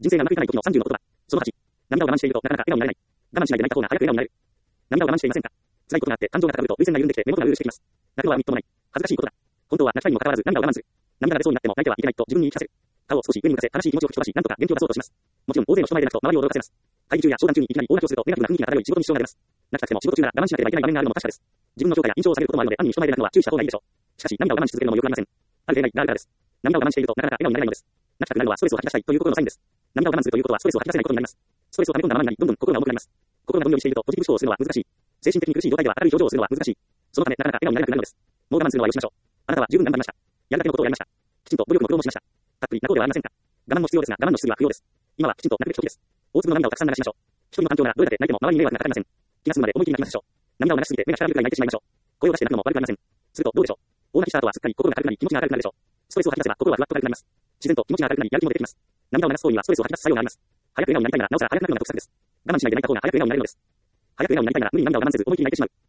人生がうまくいかない時の30の言葉。その8。涙を我慢しているとなかなか笑顔になれない。我慢しないで泣いた方が早く笑顔になる。涙を我慢していませんか？辛いことがあって感情が高ぶると涙腺が緩んできて目元がうるうるしてきます。泣くのはみっともない。恥ずかしいことだ。本当は泣きたいにもかかわらず涙を我慢する。涙が出そうになっても泣いてはいけないと自分に言い聞かせる。顔を少し上に向かせ悲しい気持ちを吹き飛ばし、なんとか元気を出そうとします。もちろん大勢の人前で泣くと周りを驚かせます。会議中や商談中にいきなり大泣きをするとネガティブな雰囲気が漂い仕事に支障が出ます。泣きたくても仕事中なら我慢しなければいけない場面があるのも確かです。自分の評価や印象を下げることもあるので暗に人前で泣くのは注意した方がいいでしょう。しかし涙を我慢し続けるのも良くありません。ある例外があるからです。涙を我慢しているとなかなか笑顔になれないのです。泣きたくなるのはストレスを吐き出したいという心のサインです。涙を我慢するということはストレスを吐き出せないことになります。ストレスを溜め込んだままになりどんどん心が重くなります。心がどんよりしているとポジティブ思考をするのは難しい。精神的に苦しい状態では明るい表情をするのは難しい。そのためなかなか笑顔になれなくなるのです。もう我慢するのはよしましょう。あなたは十分頑張りました。やるだけのことをやりました。きちんと努力も苦労もしました。たっぷり泣こうではありませんか。我慢も必要ですが我慢のしすぎは不要です。今はきちんと泣くべき時です。大粒の涙をたくさん流しましょう。一人の環境ならどれだけ泣いても周りに迷惑がかかりません。気が済むまで思い切り泣きましょう。涙を流しすぎて目が力ゆくらい泣いてしまいましょう。声を出して泣くのも悪くありません。するとどうでしょう。大泣きした後はすっかり心が軽くなり気持ちが軽くなるでしょう。ストレスを吐き出せば心はふわっと軽くなります。自然と気持ちが軽くなりやる気も出てきます。涙を流す行為にはストレスを吐き出す作用があります。早く笑顔になりたいならなおさら早く泣くのが得策です。我慢しないで泣いた方が早く笑顔になれるのです。早く笑顔になりたいなら無理に涙を我慢せず思い切り泣いてしまう。